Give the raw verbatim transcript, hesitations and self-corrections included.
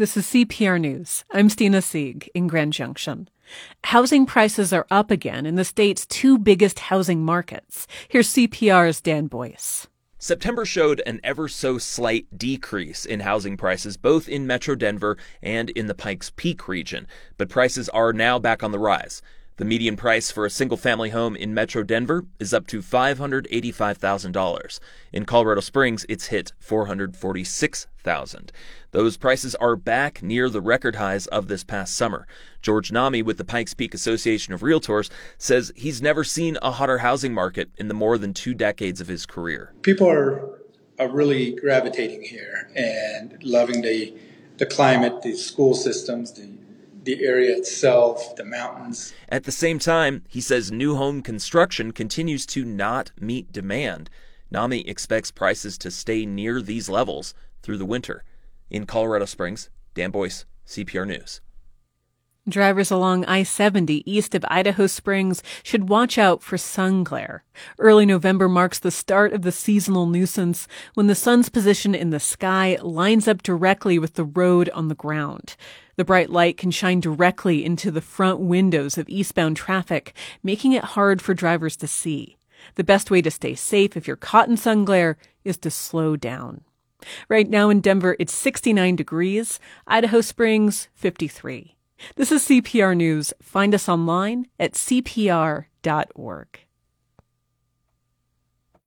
This is C P R News. I'm Stina Sieg in Grand Junction. Housing prices are up again in the state's two biggest housing markets. Here's C P R's Dan Boyce. September showed an ever so slight decrease in housing prices, both in Metro Denver and in the Pikes Peak region. But prices are now back on the rise. The median price for a single-family home in Metro Denver is up to five hundred eighty-five thousand dollars. In Colorado Springs, it's hit four hundred forty-six thousand dollars. Those prices are back near the record highs of this past summer. George Nami with the Pikes Peak Association of Realtors says he's never seen a hotter housing market in the more than two decades of his career. People are, are really gravitating here and loving the, the climate, the school systems, the the area itself, the mountains. At the same time, he says new home construction continues to not meet demand. Nami expects prices to stay near these levels through the winter. In Colorado Springs, Dan Boyce, C P R News. Drivers along I seventy east of Idaho Springs should watch out for sun glare. Early November marks the start of the seasonal nuisance when the sun's position in the sky lines up directly with the road on the ground. The bright light can shine directly into the front windows of eastbound traffic, making it hard for drivers to see. The best way to stay safe if you're caught in sun glare is to slow down. Right now in Denver, it's sixty-nine degrees, Idaho Springs, fifty-three. This is C P R News. Find us online at C P R dot org.